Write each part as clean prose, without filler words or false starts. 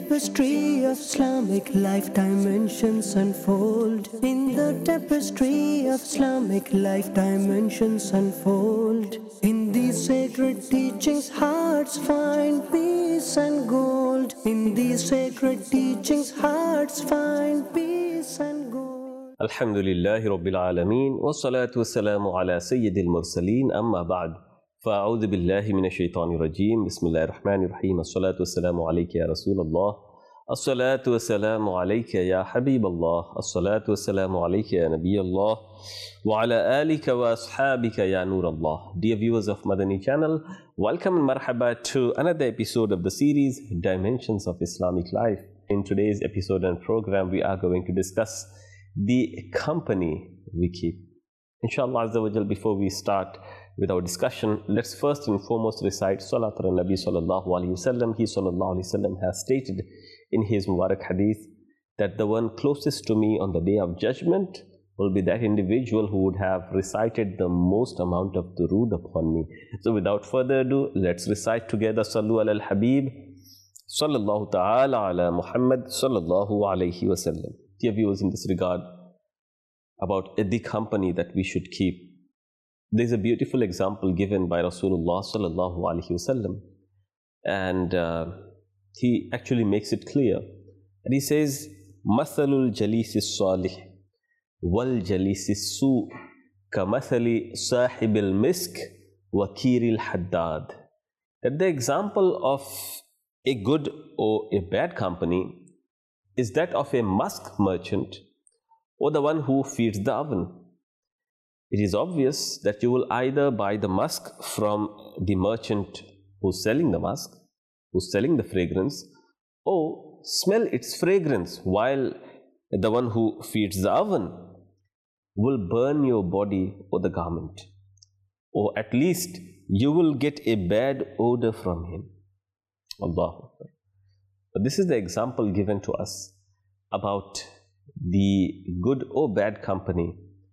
tapestry of Islamic life, dimensions unfold. In the tapestry of Islamic life, dimensions unfold. In these sacred teachings, hearts find peace and gold. In these sacred teachings, hearts find peace and gold. Alhamdulillahi Rabbil Alameen, wassalatu wassalamu ala Sayyidil Mursaleen, amma ba'd. فأعوذ بالله من الشيطان الرجيم بسم الله الرحمن الرحيم الصلاة والسلام عليك يا رسول الله الصلاة والسلام عليك يا حبيب الله الصلاة والسلام عليك يا نبي الله وعلى آلك وأصحابك يا نور الله. Dear viewers of Madani channel, welcome and marhaba to another episode of the series Dimensions of Islamic Life. In today's episode and program, we are going to discuss the company we keep. Inshallah Azza wa Jal, before we start with our discussion, let's first and foremost recite Salat al-Nabi sallallahu alayhi wasallam. He sallallahu alayhi wasallam has stated in his Mubarak hadith that the one closest to me on the day of judgment will be that individual who would have recited the most amount of durood upon me. So without further ado, let's recite together Sallu ala al-Habib sallallahu ta'ala ala Muhammad sallallahu alayhi wasallam. Dear viewers, in this regard, about the company that we should keep, there's a beautiful example given by Rasulullah sallallahu alaihi wasallam, and he actually makes it clear. And he says, "Mathalul jalisi salih wal jalisi su ka mathali sahibil misk wa kiril haddad." That the example of a good or a bad company is that of a musk merchant or the one who feeds the oven. It is obvious that you will either buy the musk from the merchant who's selling the musk, who's selling the fragrance, or smell its fragrance, while the one who feeds the oven will burn your body or the garment, or at least you will get a bad odor from him. Allahu Akbar. But this is the example given to us about the good or bad company.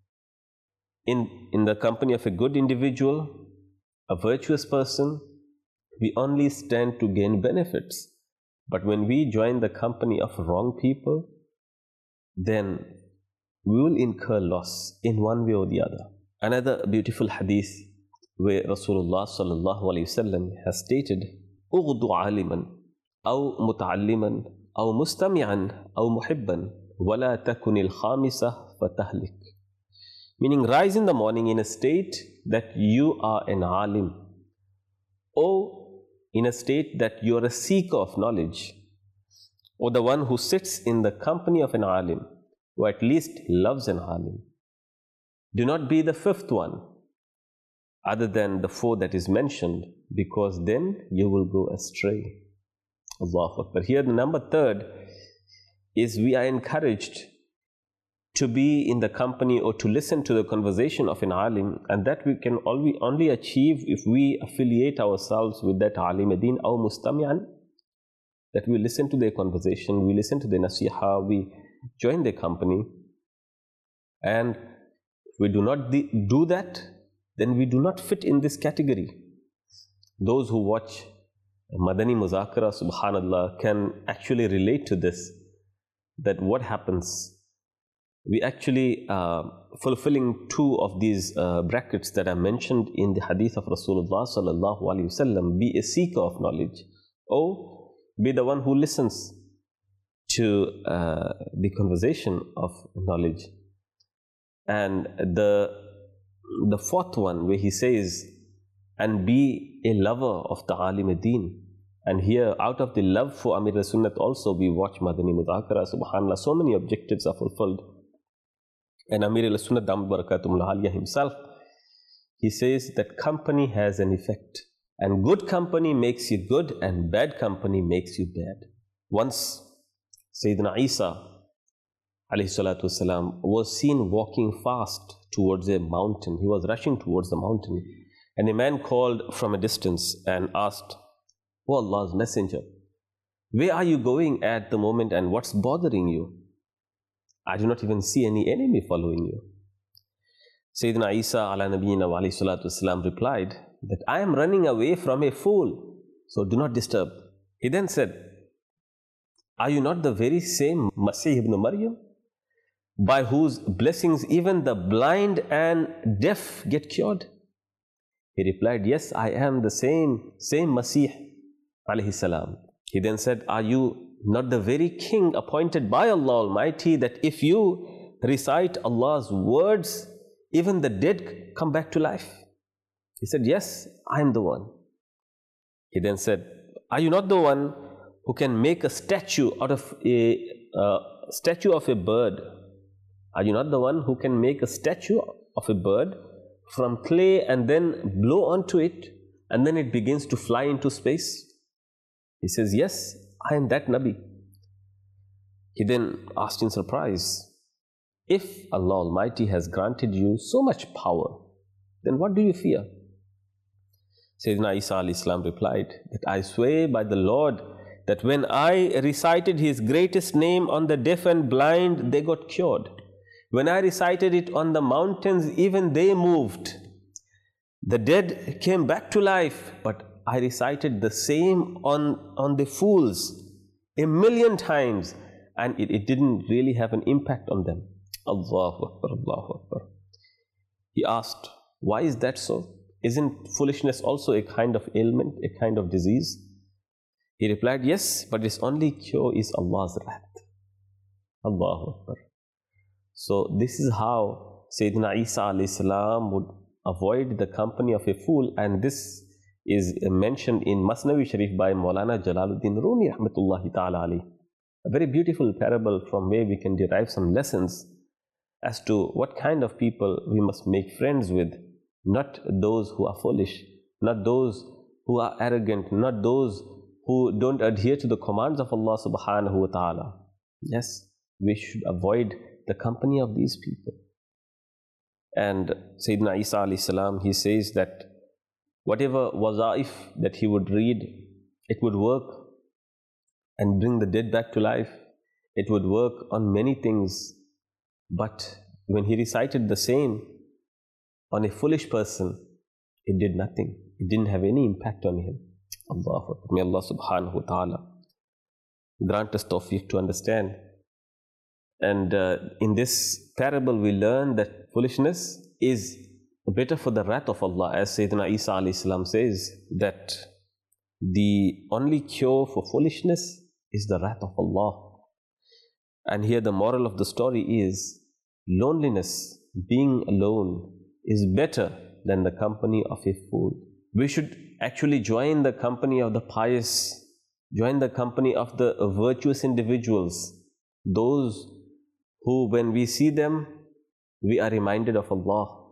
In the company of a good individual, a virtuous person, we only stand to gain benefits. But when we join the company of wrong people, then we will incur loss in one way or the other. Another beautiful hadith where Rasulullah sallallahu alaihi wasallam has stated, "Ughdu aliman, aw muta'alliman, aw mustami'an, aw muhibban, wala takunil khamisa fatahlik." Meaning, rise in the morning in a state that you are an alim, or in a state that you are a seeker of knowledge, or the one who sits in the company of an alim, or at least loves an alim. Do not be the fifth one, other than the four that is mentioned, because then you will go astray. Allahu Akbar. Here the number third is we are encouraged to be in the company or to listen to the conversation of an alim, and that we can only achieve if we affiliate ourselves with that alim din aw mustami'an, that we listen to their conversation, we listen to their nasiha, we join their company. And if we do not do that, then we do not fit in this category. Those who watch Madani Muzakara, subhanallah, can actually relate to this, that what happens, we actually fulfilling two of these brackets that are mentioned in the hadith of Rasulullah sallallahu alaihi wasallam: be a seeker of knowledge, or be the one who listens to the conversation of knowledge. And the fourth one, where he says, and be a lover of the alim din. And here, out of the love for Amir al-Sunnat also, we watch Madani Mudhakara, subhanallah, so many objectives are fulfilled. And Amir al-Sunnat Damat Barakatumul Aliyah himself, he says that company has an effect, and good company makes you good, and bad company makes you bad. Once Sayyidina Isa alayhi salatu wasalam was seen walking fast towards a mountain. He was rushing towards the mountain, and a man called from a distance and asked, "O Allah's messenger, where are you going at the moment, and what's bothering you? I do not even see any enemy following you." Sayyidina Isa ala nabiyyina wa alayhi salatu wasalam replied that, "I am running away from a fool, so do not disturb." He then said, Are you not the very same Masih ibn Maryam, by whose blessings even the blind and deaf get cured? He replied, yes, I am the same Masih alayhi salam. He then said, are you not the very king appointed by Allah Almighty, that if you recite Allah's words, even the dead come back to life? He said, yes, I am the one. He then said, are you not the one who can make a statue out of a bird? Are you not the one who can make a statue of a bird from clay and then blow onto it, and then it begins to fly into space? He says, yes, I am that Nabi. He then asked in surprise, if Allah Almighty has granted you so much power, then what do you fear? Sayyidina Isa alayhi salam replied that I swear by the Lord that when I recited His greatest name on the deaf and blind, they got cured. When I recited it on the mountains, even they moved. The dead came back to life, but I recited the same on the fools 1,000,000 times, and it didn't really have an impact on them. Allahu Akbar, Allahu Akbar. He asked, why is that so? Isn't foolishness also a kind of ailment, a kind of disease? He replied, yes, but its only cure is Allah's wrath. Allahu Akbar. So this is how Sayyidina Isa alayhi salam would avoid the company of a fool, and this is mentioned in Masnavi Sharif by Maulana Jalaluddin Rumi rahmatullahi ta'ala alayhi. A very beautiful parable from where we can derive some lessons as to what kind of people we must make friends with. Not those who are foolish, not those who are arrogant, not those who don't adhere to the commands of Allah subhanahu wa ta'ala. Yes, we should avoid the company of these people. And Sayyidina Isa alayhi salam, he says that whatever wazaif that he would read, it would work and bring the dead back to life. It would work on many things. But when he recited the same on a foolish person, it did nothing. It didn't have any impact on him. Allahu Akbar. May Allah subhanahu wa ta'ala grant us tawfiq to understand. And in this parable we learn that foolishness is better for the wrath of Allah, as Sayyidina Isa alayhi salam says that the only cure for foolishness is the wrath of Allah. And here the moral of the story is loneliness, being alone, is better than the company of a fool. We should actually join the company of the pious, join the company of the virtuous individuals, those who when we see them, we are reminded of Allah.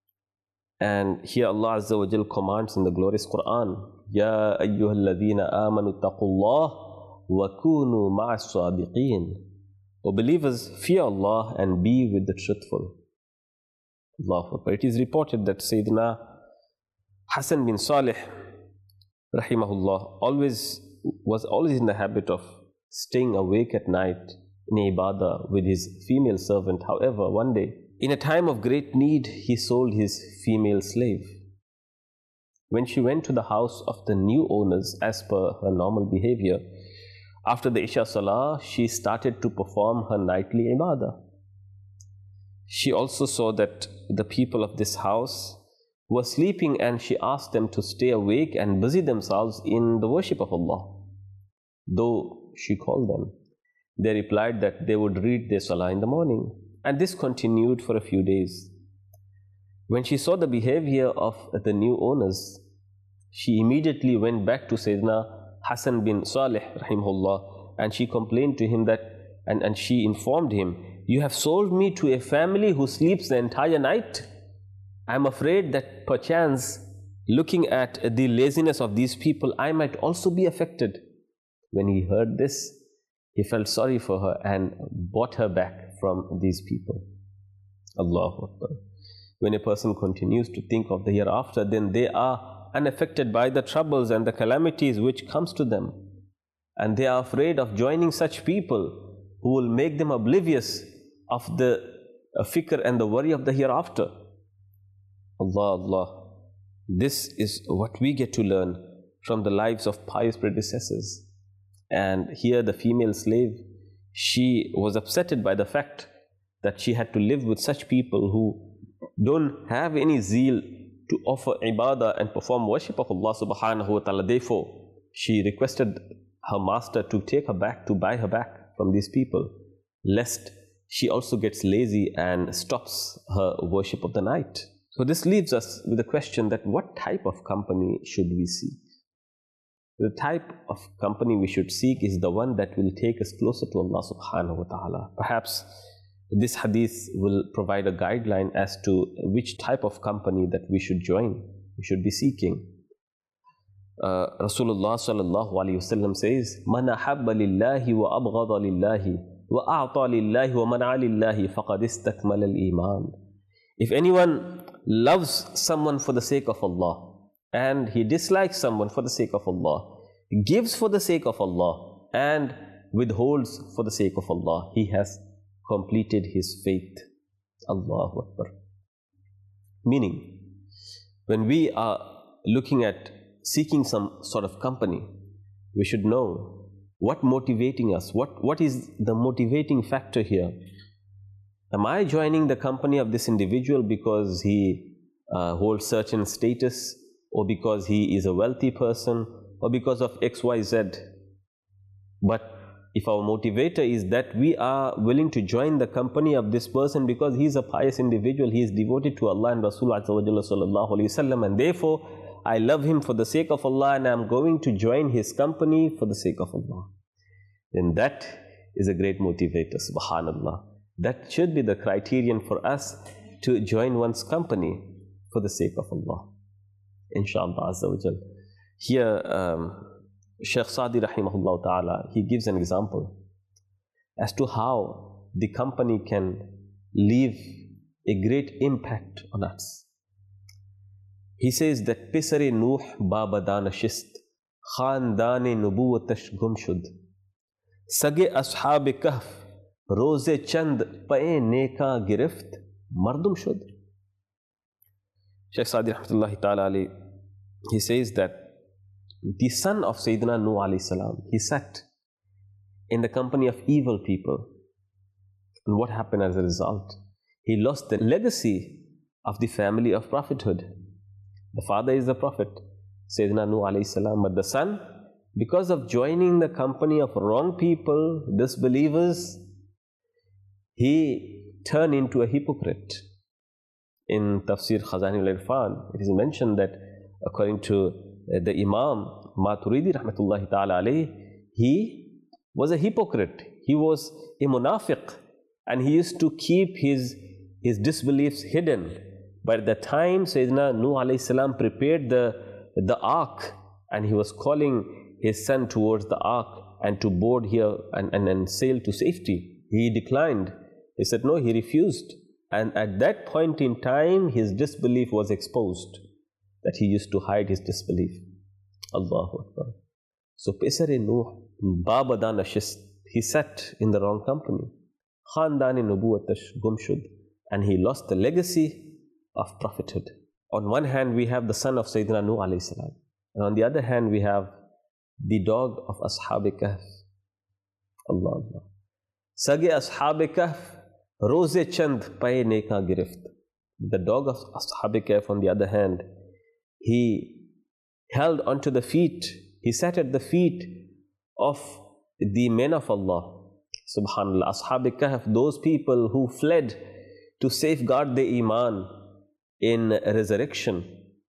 And here Allah Azza wa Jal commands in the glorious Quran, Ya ayyuhalladhina amanu taqullah wa kunu ma'as sadiqeen. O believers, fear Allah and be with the truthful. Allahu Akbar. It is reported that Sayyidina Hassan bin Salih rahimahullah was always in the habit of staying awake at night in ibadah with his female servant. However, one day, in a time of great need, he sold his female slave. When she went to the house of the new owners as per her normal behavior, after the Isha Salah, she started to perform her nightly ibadah. She also saw that the people of this house were sleeping, and she asked them to stay awake and busy themselves in the worship of Allah. Though she called them, they replied that they would read their salah in the morning. And this continued for a few days. When she saw the behavior of the new owners, she immediately went back to Sayyidina Hassan bin Salih rahimahullah, and she complained to him that, and she informed him, you have sold me to a family who sleeps the entire night. I am afraid that perchance, looking at the laziness of these people, I might also be affected. When he heard this, he felt sorry for her and bought her back from these people. Allahu Akbar. When a person continues to think of the hereafter, then they are unaffected by the troubles and the calamities which comes to them. And they are afraid of joining such people who will make them oblivious of the fikr and the worry of the hereafter. Allah. This is what we get to learn from the lives of pious predecessors. And here the female slave, she was upset by the fact that she had to live with such people who don't have any zeal to offer ibadah and perform worship of Allah subhanahu wa ta'ala. Therefore, she requested her master to take her back, to buy her back from these people, lest she also gets lazy and stops her worship of the night. So this leaves us with the question that what type of company should we seek? The type of company we should seek is the one that will take us closer to Allah subhanahu wa ta'ala. Perhaps this hadith will provide a guideline as to which type of company that we should join, we should be seeking. Rasulullah sallallahu alayhi wasallam says, "Man ahabba lillahi wa abghada lillahi wa a'ta lillahi wa man'a lillahi faqad istakmala al-iman." If anyone loves someone for the sake of Allah and he dislikes someone for the sake of Allah, gives for the sake of Allah and withholds for the sake of Allah, he has completed his faith. Allahu Akbar. Meaning, when we are looking at seeking some sort of company, we should know what motivating us, what is the motivating factor here. Am I joining the company of this individual because he holds certain status, or because he is a wealthy person, or because of XYZ? But if our motivator is that we are willing to join the company of this person because he is a pious individual, he is devoted to Allah and Rasulullah sallallahu alaihi wasallam, and therefore I love him for the sake of Allah and I am going to join his company for the sake of Allah, then that is a great motivator, subhanallah. That should be the criterion for us to join one's company for the sake of Allah, inshallah azza wa jal. Here Shaykh Sadi rahimahullah ta'ala, he gives an example as to how the company can leave a great impact on us. He says that Pisare Nuh Babada Nashist, Khandane Nubuwatash Gumshud, Sage Ashab Kahf, Roze Chand Pae Neka Girift, Mardum Shud. Shaykh Sadi rahmatullahi ta'ala alayhi, he says that the son of Sayyidina Nuh alayhi salam, he sat in the company of evil people. And what happened as a result? He lost the legacy of the family of prophethood. The father is the prophet, Sayyidina Nuh alayhi salam, but the son, because of joining the company of wrong people, disbelievers, he turned into a hypocrite. In Tafsir Khazani al-Irfan, it is mentioned that according to the Imam Maturidi rahmatullahi ta'ala alayhi, he was a hypocrite. He was a munafiq, and he used to keep his disbeliefs hidden. But at the time Sayyidina Nuh alayhi salam prepared the ark, and he was calling his son towards the ark and to board here and sail to safety, he declined. He said no, he refused. And at that point in time, his disbelief was exposed, that he used to hide his disbelief. Allahu Akbar. So Pisare Nuh Babada Nashist, he sat in the wrong company. Khandane Nubuwatash Gumshud, and he lost the legacy of prophethood. On one hand, we have the son of Sayyidina Nuh alayhi salam, and on the other hand, we have the dog of Ashab Kahf. Allah Allah. Sage Ashab Kahf, Roze Chand Paye Neka Girift. The dog of Ashab Kahf, on the other hand, he held onto the feet, he sat at the feet of the men of Allah. Subhanallah, Ashab Kahf, those people who fled to safeguard the Iman in resurrection.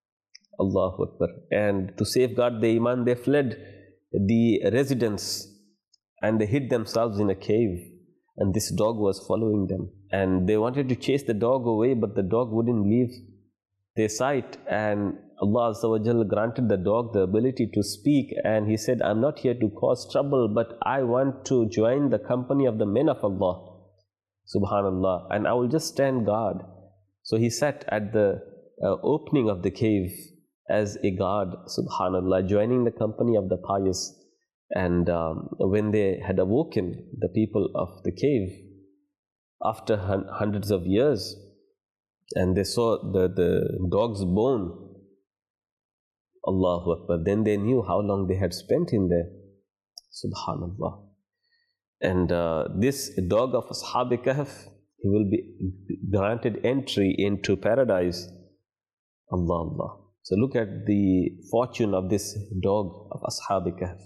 Allahu Akbar. And to safeguard the Iman, they fled the residence and they hid themselves in a cave. And this dog was following them. And they wanted to chase the dog away, but the dog wouldn't leave their sight. And Allah Azza wa Jal granted the dog the ability to speak. And he said, I'm not here to cause trouble, but I want to join the company of the men of Allah. Subhanallah. And I will just stand guard. So he sat at the opening of the cave as a guard, subhanallah, joining the company of the pious. And when they had awoken, the people of the cave, after hundreds of years, and they saw the dog's bone, Allahu Akbar, then they knew how long they had spent in there. Subhanallah. And this dog of Ashab Kahf, he will be granted entry into paradise. Allah, Allah. So look at the fortune of this dog of Ashab Kahf.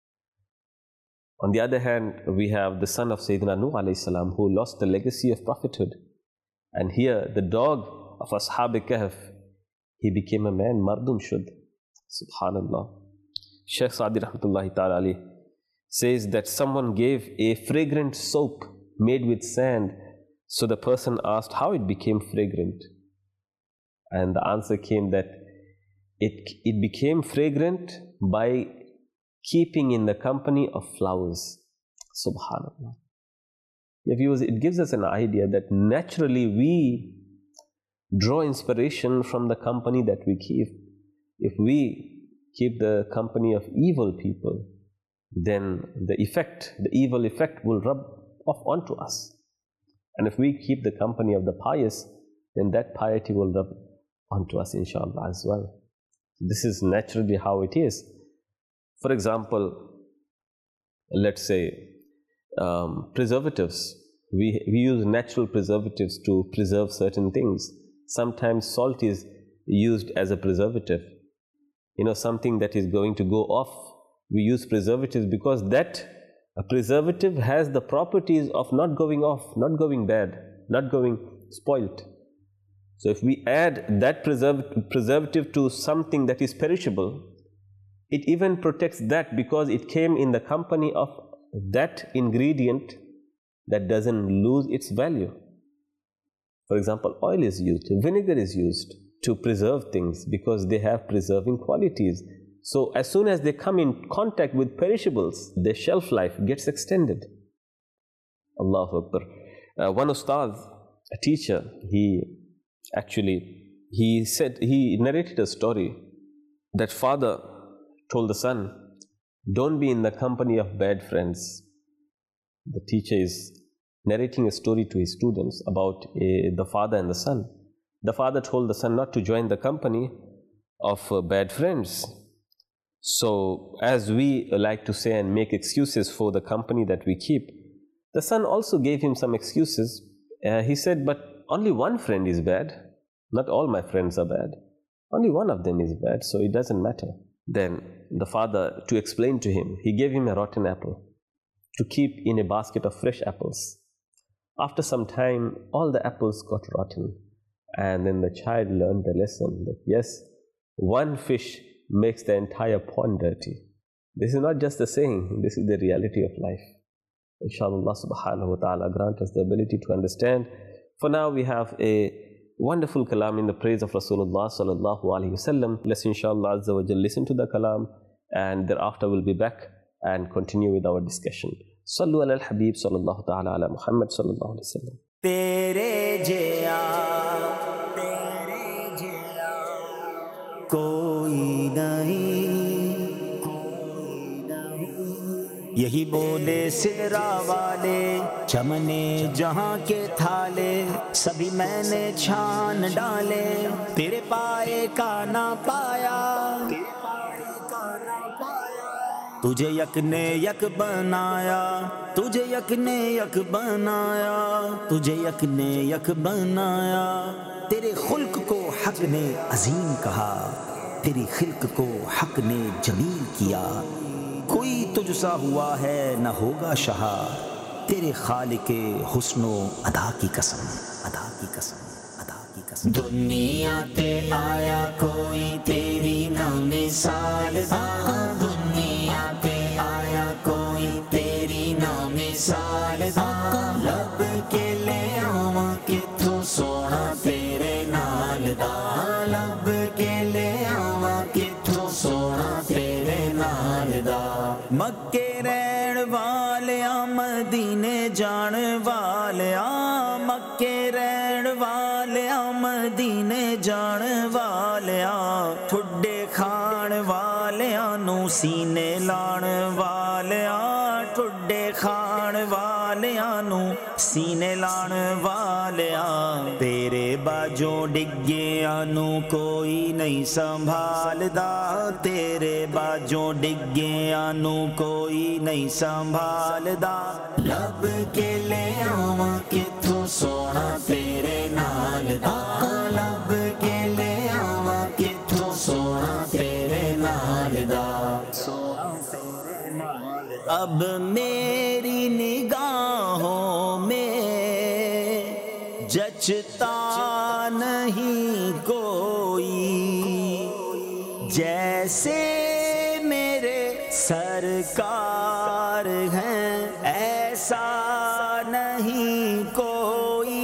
On the other hand, we have the son of Sayyidina Nuh alayhi salam, who lost the legacy of prophethood. And here, the dog of Ashab Kahf, he became a man, Mardum Shudd. Subhanallah. Shaykh Sa'di rahmatullahi ta'ala alayhi says that someone gave a fragrant soap made with sand. So the person asked how it became fragrant. And the answer came that it became fragrant by keeping in the company of flowers. Subhanallah. Yeah, viewers, it gives us an idea that naturally we draw inspiration from the company that we keep. If we keep the company of evil people, then the evil effect will rub off onto us. And if we keep the company of the pious, then that piety will rub onto us, inshallah, as well. This is naturally how it is. For example, let's say preservatives. We use natural preservatives to preserve certain things. Sometimes salt is used as a preservative. Something that is going to go off, we use preservatives because that preservative has the properties of not going off, not going bad, not going spoilt. So if we add that preservative to something that is perishable, it even protects that because it came in the company of that ingredient that doesn't lose its value. For example, oil is used, vinegar is used to preserve things because they have preserving qualities. So as soon as they come in contact with perishables, their shelf life gets extended. Allahu Akbar. One ustad, a teacher, he narrated a story that father told the son, don't be in the company of bad friends. The teacher is narrating a story to his students about the father and the son. The father told the son not to join the company of bad friends. So, as we like to say and make excuses for the company that we keep, the son also gave him some excuses. He said, but only one friend is bad. Not all my friends are bad. Only one of them is bad, so it doesn't matter. Then the father, to explain to him, he gave him a rotten apple to keep in a basket of fresh apples. After some time, all the apples got rotten. And then the child learned the lesson that yes, one fish makes the entire pond dirty. This is not just a saying, this is the reality of life. Inshallah subhanahu wa ta'ala grant us the ability to understand. For now we have a wonderful kalam in the praise of Rasulullah sallallahu alaihi wasallam. Let's inshallah azza wa jal listen to the kalam and thereafter we'll be back and continue with our discussion. Sallu ala al-Habib sallallahu ta'ala ala Muhammad sallallahu alaihi wasallam. Tere jaya कोई नहीं, यही बोले सिदरा वाले चमने जहाँ के थाले, सभी मैंने छान डाले, तेरे पाए का ना पाया, तुझे यक ने यक बनाया, तुझे यक ने यक बनाया, तुझे यक ने यक बनाया, तेरे खुल्क को हक ने अजीम कहा, तेरी खिल्क को हक ने जमील किया, कोई तुझसा हुआ है न होगा शहा, तेरे खालिके हुस्नो अदा की कसम, अदा की कसम, अदा की कसम। दुनिया पे आया कोई तेरी ना मिसाल, दुनिया पे आया कोई तेरी ना मिसाल, लब के ले आवा किथों सोना तेरे नाल दा, लब के ले आवा किथों सोना तेरे नाल दा, मक्के रहण वालिया मदीने जाण वालिया, मक्के रहण वालिया मदीने जाण वालिया, ठुड्डे खाण वालिया नूं सीने लाण वालिया, ठुड्डे وڈے کھان والیاں نو سینے لان والیاں تیرے باجوں ڈگیاں نو کوئی نہیں سنبھالدا تیرے باجوں ڈگیاں نو کوئی نہیں سنبھالدا لب کے لے آواں کتھوں سونا تیرے نال دا لب کے لے آواں کتھوں سونا تیرے نال دا اب میری نگاہوں میں جچتا نہیں کوئی جیسے میرے سرکار ہیں ایسا نہیں کوئی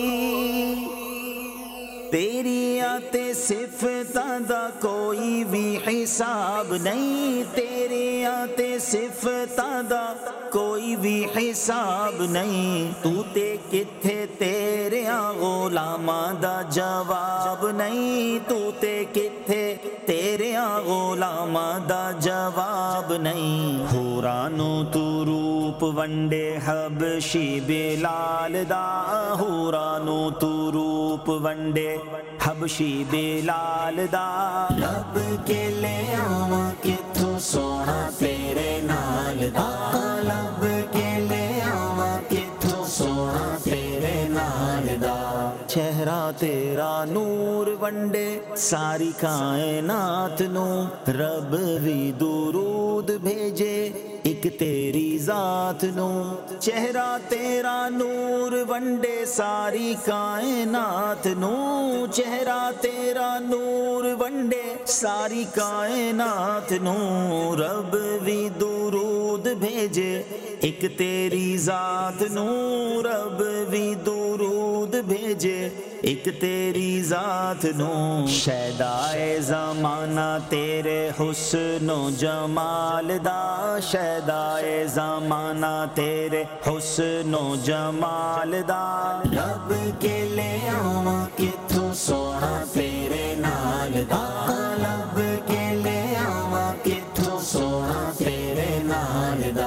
تیری آتے صفتاں دا کوئی بھی حساب نہیں تیری آتے صفتاں دا کوئی بھی حساب نہیں تو تے کتھے تیرے غلاماں دا جواب نہیں تو تے کتھے تیرے غلاماں دا جواب نہیں حورانو تو روپ ونڈے حبشی بلال دا حورانو تو روپ ونڈے حبشی بلال دا لب کے لے آواں کتھوں سونا تیرے نال دا لب کے لے آواں کتھوں سونا تیرے نال دا چہرہ تیرا نور ونڈے ساری کائنات نو رب بھی درود بھیجے ایک تیری ذات نو چہرہ تیرا نور ونڈے ساری کائنات نو چہرہ تیرا نور ونڈے ساری کائنات نو رب بھی درود بھیجے ایک تیری ذات نو رب بھی درود بھیجے ایک تیری ذات نو شیدائے زمانہ تیرے حسن و جمال دا شیدائے زمانہ تیرے حسن و جمال دا لب کے لے آواں کتھوں سونا تیرے نال دا لب کے لے آواں کتھوں سونا تیرے نال دا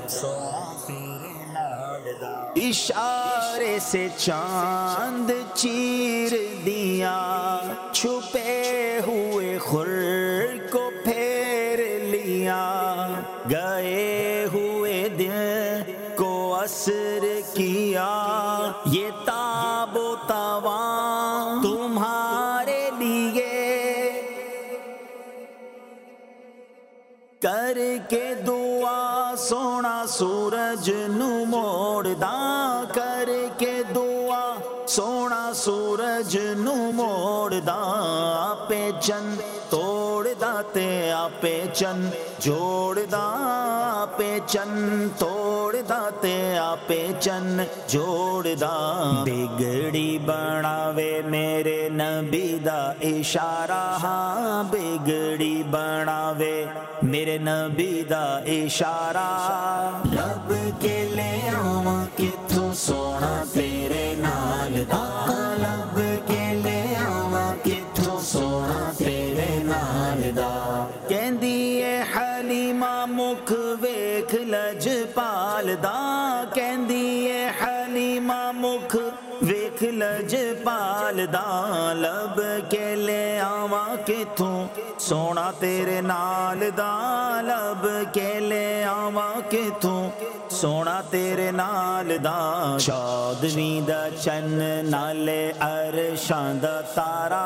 اشارے سے چاند چیر دیا چھپے ہوئے خور کو پھیر لیا گئے ہوئے دن کو اثر کیا یہ تاب و تواں تمہارے لیے کر کے دعا سونا سورج نو موڑ دا کر کے دعا سونا سورج نو موڑ دا آپے چن توڑ دا تے آپے چن جوڑ دا آپے چن توڑ دا تے آپے چن جوڑ دا بگڑی بناوے میرے نبی دا اشارہ ہاں بگڑی بناوے میرے نبی دا اشارہ لب کے لے آواں کتھوں سونا تیرے نال دا لب کے لے آواں کتھوں سونا تیرے نال دا کہندی اے حلیمہ مکھ ویکھ لجپال دا کہندی اے حلیمہ مکھ ویکھ لجپال دا لب کے لے آواں کتھوں سونا تیرے نال دا لب کے لے آواں کتھوں سونا تیرے نال دا چودویں دا چن نالے عرشاں دا تارا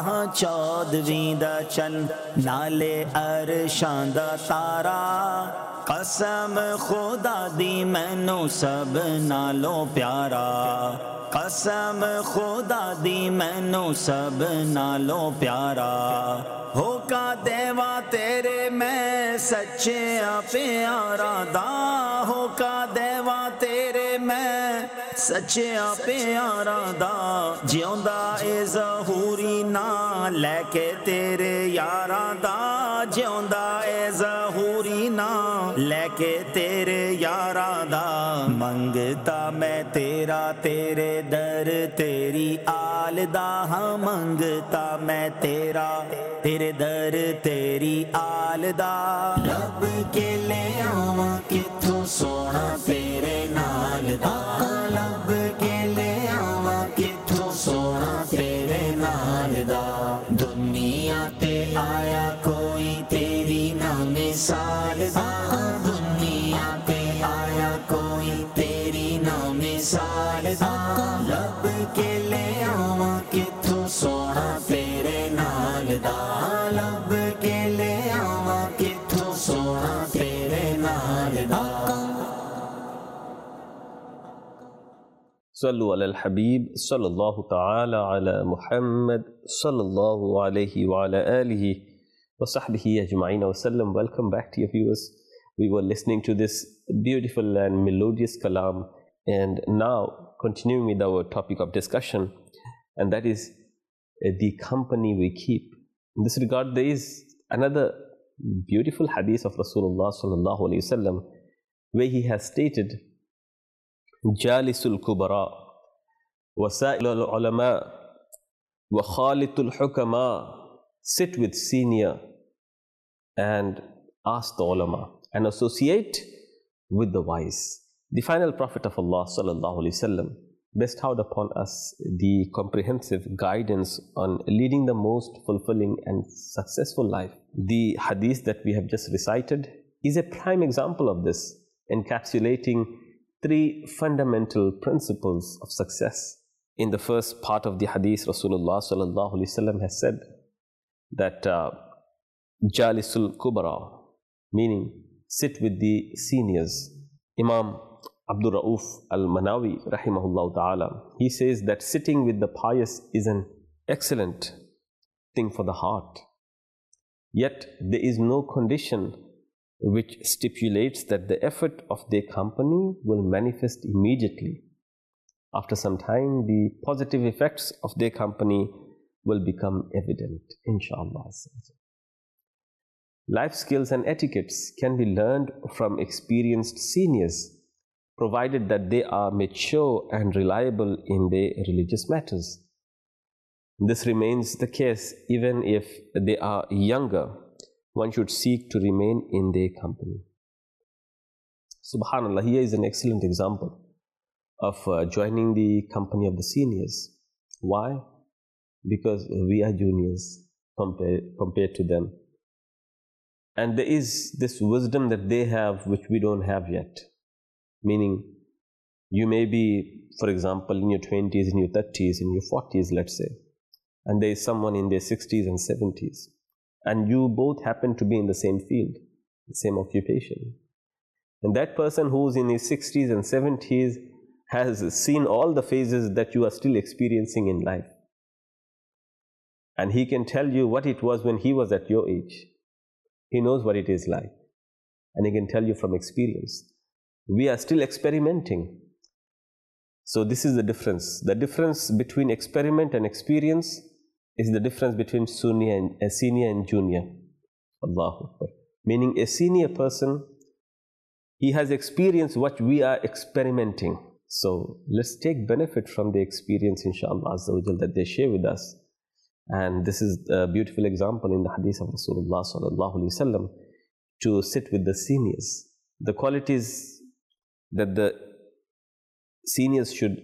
چودویں دا چن نالے عرشاں دا تارا قسم خدا دی مینوں سب نالوں پیارا قسم خدا دی مینوں سب نالوں پیارا ہو کا دیوا تیرے میں سچے پیارا دا ہو کا دیوا تیرے میں سچے پیارا دا جیوندا اے ظہوری نا لے کے تیرے یاراں دا جیوندا اے ظہوری نا لے کے تیرے یاراں دا منگتا میں تیرا تیرے در تیری آل دا ہاں منگتا میں تیرا تیرے در تیری آل دا لب کے لے آواں کتھوں सोना तेरे नाल दा लब के ले आवा किथों सोना तेरे नाल दा दुनिया ते आया कोई तेरी ना मिसाल दा दुनिया ते आया कोई तेरी ना मिसाल दा लब के ले आवा किथों सोना तेरे नाल दा लब के ले आवा किथों सोना तेरे नाल दा Sallu ala al-Habib, sallallahu ta'ala ala Muhammad, sallallahu alayhi wa ala alihi wa sahbihi ajma'in wa sallam. Welcome back to your viewers. We were listening to this beautiful and melodious kalam, and now continuing with our topic of discussion, and that is the company we keep. In this regard, there is another beautiful hadith of Rasulullah sallallahu alayhi wa sallam, where he has stated, Jalisul Kubara, Wasa'il al-Ulama, wa Khalitul Hukama, sit with senior and ask the ulama, and associate with the wise. The final Prophet of Allah sallallahu alaihi wasallam bestowed upon us the comprehensive guidance on leading the most fulfilling and successful life. The hadith that we have just recited is a prime example of this, encapsulating three fundamental principles of success. In the first part of the hadith, Rasulullah sallallahu alaihi wasallam has said that Jalisul Kubara, meaning sit with the seniors. Imam Abdul Rauf al-Manawi rahimahullah ta'ala, he says that sitting with the pious is an excellent thing for the heart. Yet there is no condition which stipulates that the effort of their company will manifest immediately. After some time, the positive effects of their company will become evident, inshallah. Life skills and etiquettes can be learned from experienced seniors, provided that they are mature and reliable in their religious matters. This remains the case even if they are younger. One should seek to remain in their company. Subhanallah, here is an excellent example of joining the company of the seniors. Why? Because we are juniors compared to them. And there is this wisdom that they have which we don't have yet. Meaning, you may be, for example, in your 20s, in your 30s, in your 40s, let's say, and there is someone in their 60s and 70s. And you both happen to be in the same field, the same occupation. And that person who's in his 60s and 70s has seen all the phases that you are still experiencing in life. And he can tell you what it was when he was at your age. He knows what it is like. And he can tell you from experience. We are still experimenting. So this is the difference. The difference between experiment and experience is the difference between senior and junior. Allahu Akbar. Meaning a senior person, he has experienced what we are experimenting. So let's take benefit from the experience, inshallah Azza wa Jal, that they share with us. And this is a beautiful example in the hadith of Rasulullah sallallahu alaihi wasallam, to sit with the seniors. The qualities that the seniors should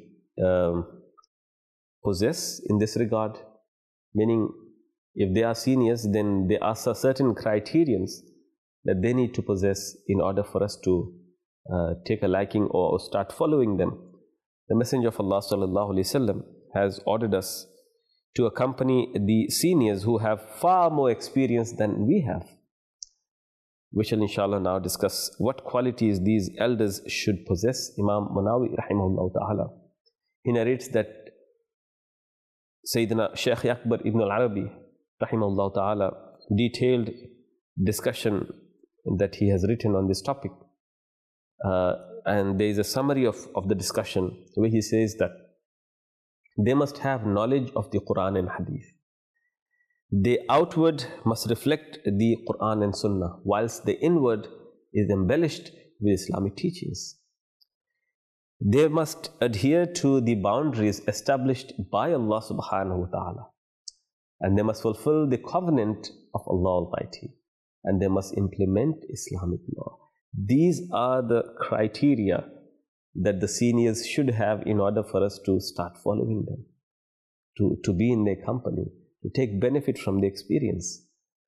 possess in this regard, meaning if they are seniors, then there are certain criterions that they need to possess in order for us to take a liking or start following them. The Messenger of Allah sallallahu alaihi wasallam has ordered us to accompany the seniors who have far more experience than we have. We shall inshallah now discuss what qualities these elders should possess. Imam Manawi rahimahullah ta'ala, he narrates that Sayyidina Shaykh Akbar ibn al-Arabi rahimahullah ta'ala detailed discussion that he has written on this topic. And there is a summary of the discussion where he says that they must have knowledge of the Quran and Hadith. The outward must reflect the Quran and Sunnah, whilst the inward is embellished with Islamic teachings. They must adhere to the boundaries established by Allah subhanahu wa ta'ala, and they must fulfill the covenant of Allah Almighty, and they must implement Islamic law. These are the criteria that the seniors should have in order for us to start following them, to be in their company, to take benefit from the experience.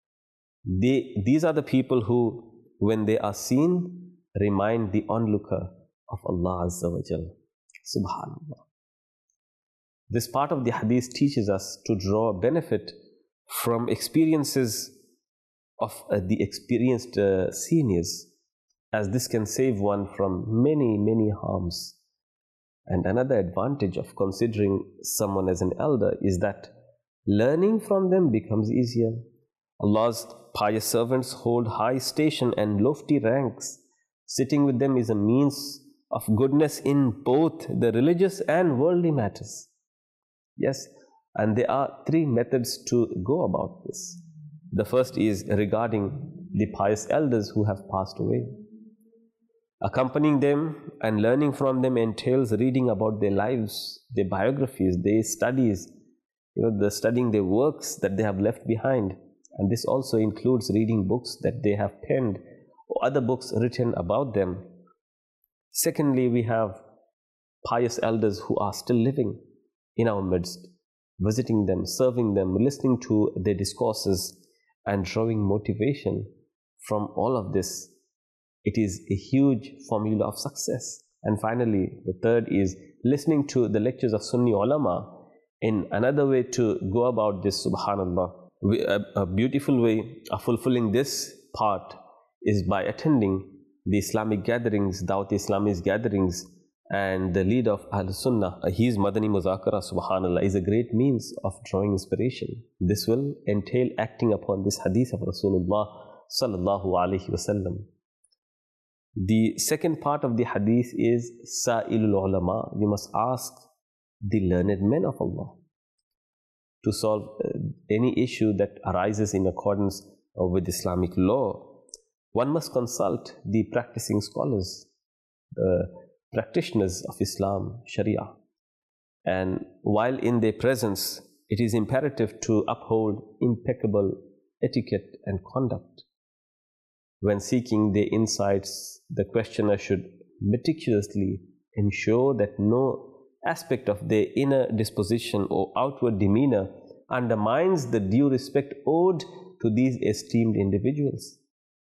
These are the people who, when they are seen, remind the onlooker of Allah Azza wa Jal. Subhanallah. This part of the hadith teaches us to draw benefit from experiences of the experienced seniors, as this can save one from many, many harms. And another advantage of considering someone as an elder is that learning from them becomes easier. Allah's pious servants hold high station and lofty ranks. Sitting with them is a means of goodness in both the religious and worldly matters. Yes, and there are three methods to go about this. The first is regarding the pious elders who have passed away. Accompanying them and learning from them entails reading about their lives, their biographies, their studies, studying their works that they have left behind. And this also includes reading books that they have penned or other books written about them. Secondly, we have pious elders who are still living in our midst, visiting them, serving them, listening to their discourses, and drawing motivation from all of this. It is a huge formula of success. And finally, the third is listening to the lectures of Sunni ulama. In another way to go about this, subhanallah, a beautiful way of fulfilling this part is by attending the Islamic gatherings, Dawat Islamist gatherings, and the leader of Ahl Sunnah, his Madani Muzakara, subhanallah, is a great means of drawing inspiration. This will entail acting upon this hadith of Rasulullah sallallahu alaihi wasallam. The second part of the hadith is Sa'ilul Ulama. You must ask the learned men of Allah to solve any issue that arises in accordance with Islamic law. One must consult the practicing scholars, the practitioners of Islam, Sharia. And while in their presence, it is imperative to uphold impeccable etiquette and conduct. When seeking their insights, the questioner should meticulously ensure that no aspect of their inner disposition or outward demeanor undermines the due respect owed to these esteemed individuals.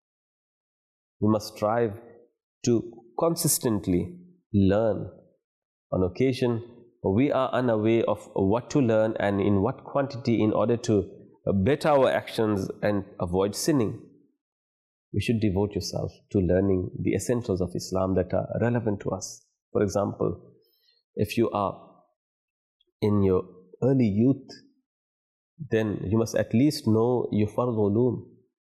We must strive to consistently learn. On occasion, we are unaware of what to learn and in what quantity in order to better our actions and avoid sinning. We should devote yourself to learning the essentials of Islam that are relevant to us. For example, if you are in your early youth, then you must at least know your Fard Ulum.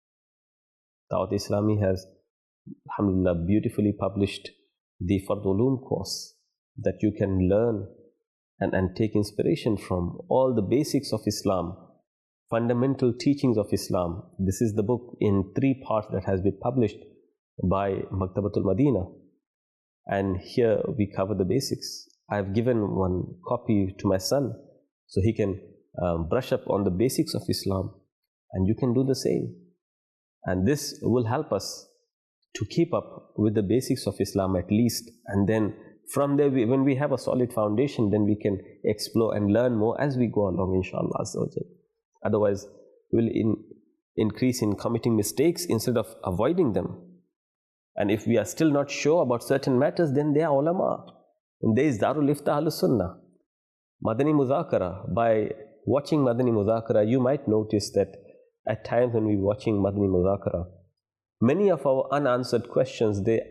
Dawat Islami has, alhamdulillah, beautifully published the Fard Ulum course that you can learn and take inspiration from all the basics of Islam, fundamental teachings of Islam. This is the book in 3 parts that has been published by Maktabatul Madina. And here we cover the basics. I have given one copy to my son so he can brush up on the basics of Islam, and you can do the same. And this will help us to keep up with the basics of Islam at least, and then from there, when we have a solid foundation, then we can explore and learn more as we go along, inshallah. Otherwise, we will increase in committing mistakes instead of avoiding them. And if we are still not sure about certain matters, then they are ulama. And there is Darul Iftah Ahl Sunnah, Madani Muzakara. By watching Madani Muzakara, you might notice that at times when we are watching Madani Muzakara, many of our unanswered questions, they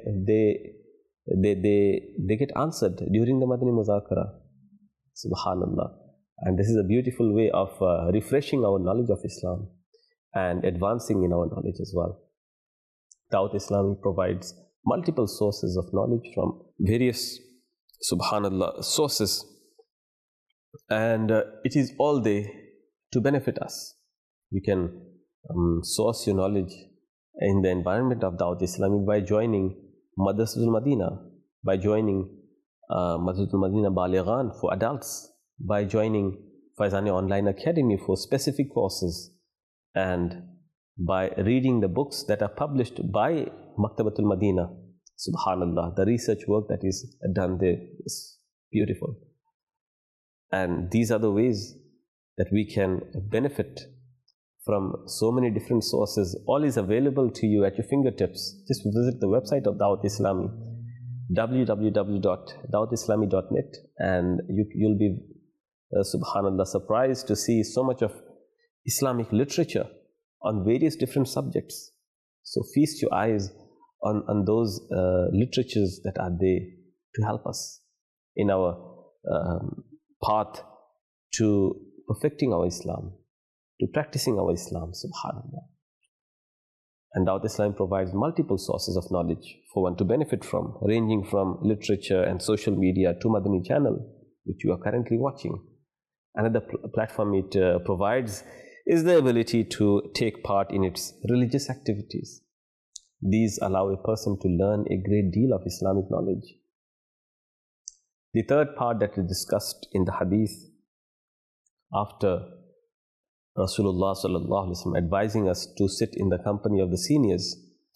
get answered during the Madani Muzakara. Subhanallah. And this is a beautiful way of refreshing our knowledge of Islam and advancing in our knowledge as well. Dawat Islami provides multiple sources of knowledge from various, subhanallah, sources. And it is all there to benefit us. You can source your knowledge in the environment of Dawat Islami by joining Madrasatul Madina, by joining Madrasatul Madina Balighan for adults, by joining Faizani Online Academy for specific courses, and by reading the books that are published by Maktabatul Madina, subhanallah, the research work that is done there is beautiful. And these are the ways that we can benefit from so many different sources. All is available to you at your fingertips. Just visit the website of Dawat Islami, www.dawatislami.net, and you'll be, subhanallah, surprised to see so much of Islamic literature on various different subjects. So feast your eyes on those literatures that are there to help us in our path to perfecting our Islam, to practicing our Islam, subhanallah. And Dawat Islam provides multiple sources of knowledge for one to benefit from, ranging from literature and social media to Madani channel, which you are currently watching. Another platform it provides is the ability to take part in its religious activities. These allow a person to learn a great deal of Islamic knowledge. The third part that is discussed in the hadith, after Rasulullah sallallahu alaihi wasallam advising us to sit in the company of the seniors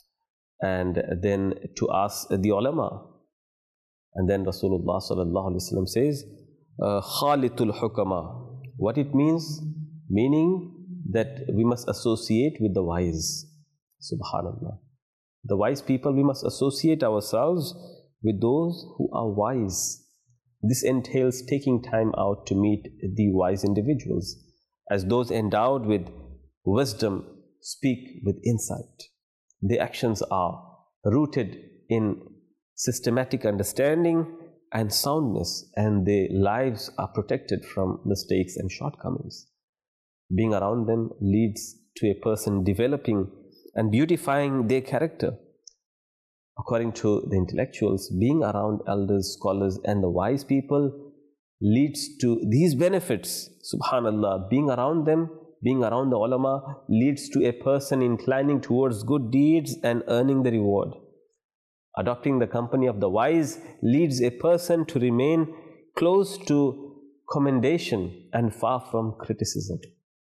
and then to ask the ulama, and then Rasulullah sallallahu alaihi wasallam says, Khalitul hukama. What it means? Meaning that we must associate with the wise. Subhanallah. The wise people, we must associate ourselves with those who are wise. This entails taking time out to meet the wise individuals, as those endowed with wisdom speak with insight. Their actions are rooted in systematic understanding and soundness, and their lives are protected from mistakes and shortcomings. Being around them leads to a person developing and beautifying their character. According to the intellectuals, being around elders, scholars, and the wise people leads to these benefits. Subhanallah, being around them, being around the ulama, leads to a person inclining towards good deeds and earning the reward. Adopting the company of the wise leads a person to remain close to commendation and far from criticism.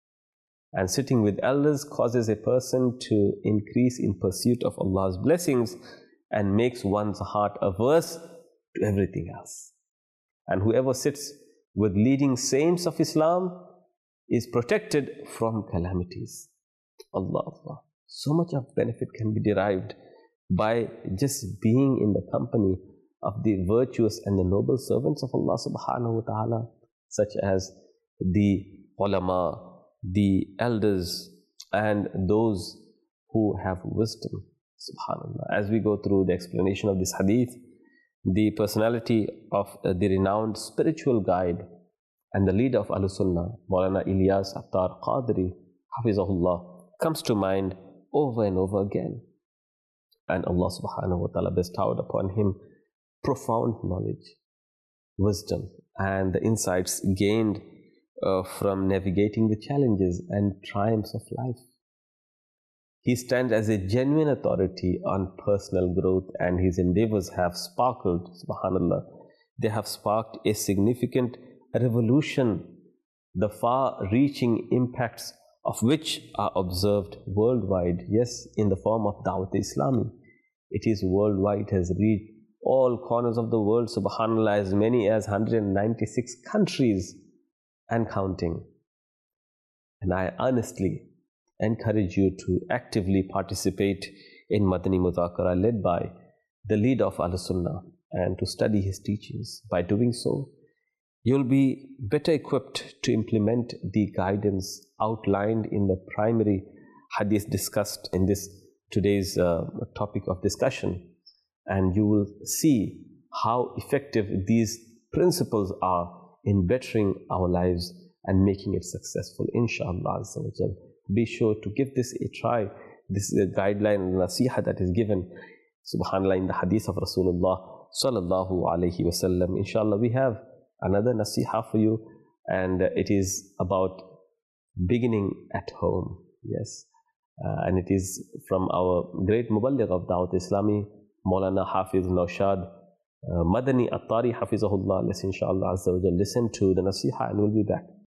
And sitting with elders causes a person to increase in pursuit of Allah's blessings and makes one's heart averse to everything else. And whoever sits with leading saints of Islam is protected from calamities. Allah. So much of benefit can be derived by just being in the company of the virtuous and the noble servants of Allah subhanahu wa ta'ala, such as the ulama, the elders, and those who have wisdom. Subhanallah. As we go through the explanation of this hadith, the personality of the renowned spiritual guide and the leader of Ahl-Sunnah, Maulana Ilyas Attar Qadri, Hafizahullah, comes to mind over and over again. And Allah subhanahu wa ta'ala bestowed upon him profound knowledge, wisdom, and the insights gained from navigating the challenges and triumphs of life. He stands as a genuine authority on personal growth, and his endeavors have sparkled, subhanallah, they have sparked a significant revolution, the far-reaching impacts of which are observed worldwide, yes, in the form of Dawat Islami. It is worldwide, it has reached all corners of the world, subhanallah, as many as 196 countries and counting. And I earnestly encourage you to actively participate in Madani Mudhakara led by the leader of Ahl-Sunnah and to study his teachings. By doing so, you'll be better equipped to implement the guidance outlined in the primary hadith discussed in this today's topic of discussion, and you will see how effective these principles are in bettering our lives and making it successful, inshallah azza wa jal. Be sure to give this a try. This is a guideline and nasiha that is given, subhanallah, in the hadith of Rasulullah sallallahu alaihi wasallam. Inshallah, we have another nasiha for you, and it is about beginning at home. Yes, and it is from our great muballigh of Dawat Islami, Maulana Hafiz Naushad Madani Attari Hafizahullah. Let's inshallah azza wa jal listen to the nasiha and we'll be back.